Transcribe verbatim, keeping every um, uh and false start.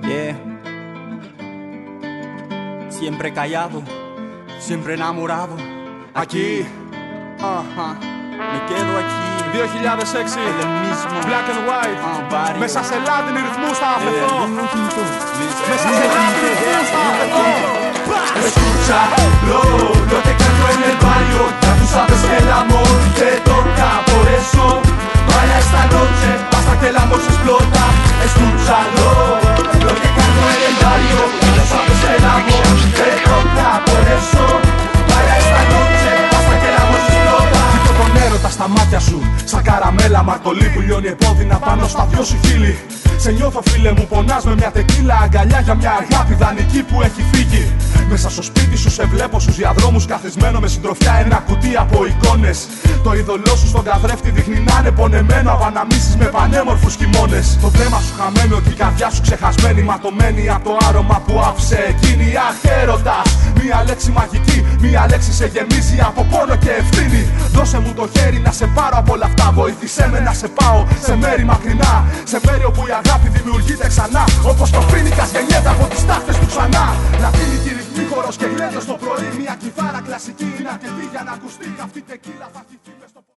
Yeah. Siempre callado, siempre enamorado. Aquí, uh-huh. Me quedo aquí. δύο χιλιάδες έξι, El mismo. Black and White, uh, μέσα σε λάτινοι ρυθμούς θα αφαιθώ. Yeah. Μέσα σε λάτινοι ρυθμούς θα αφαιθώ. Escúchalo, lo que canto en el barrio, ya tú sabes que el amor te toca. Por eso, vaya esta noche, hasta que el amor se explota. Escúchalo, lo que canto en el barrio, ya tú sabes que el amor te toca. Por eso, vaya esta noche, hasta que el amor se explota. Κοιτώ τον έρωτα στα μάτια σου, σαν καραμέλα μαρτωλή που λιώνει επώδυνα πάνω στα δυο σου χείλη. Σε νιώθω φίλε μου, πονάς με μια τεκίλα, αγκαλιά για μια αγάπη δανεική που έχει φύγει. Μέσα στο σπίτι σου σε βλέπω στους διαδρόμους, καθισμένο με συντροφιά ένα κουτί από εικόνες. Το είδωλό σου στον καθρέφτη δείχνει να είναι πονεμένο από αναμνήσεις με πανέμορφους χειμώνες. Το βλέμμα σου χαμένο και η καρδιά σου ξεχασμένη, ματωμένη από το άρωμα που άφησε εκείνη. Αχ, έρωτας, μία λέξη μαγική, μία λέξη σε γεμίζει από πόνο και ευθύνη. Δώσε μου το χέρι να σε πάρω από όλα αυτά, βοήθησέ με να σε πάω σε μέρη μακρινά. Σε μέρη όπου η αγάπη δημιουργείται ξανά, όπως το φοίνικας γεννιέται από τις τάχτες του ξανά. Λατίνη τη ρυθμή, χορός και γλέντος το πρωί, μια κιθάρα κλασική είναι αρκετή για να ακουστεί. Αυτή τεκίλα θα χυθεί μες στο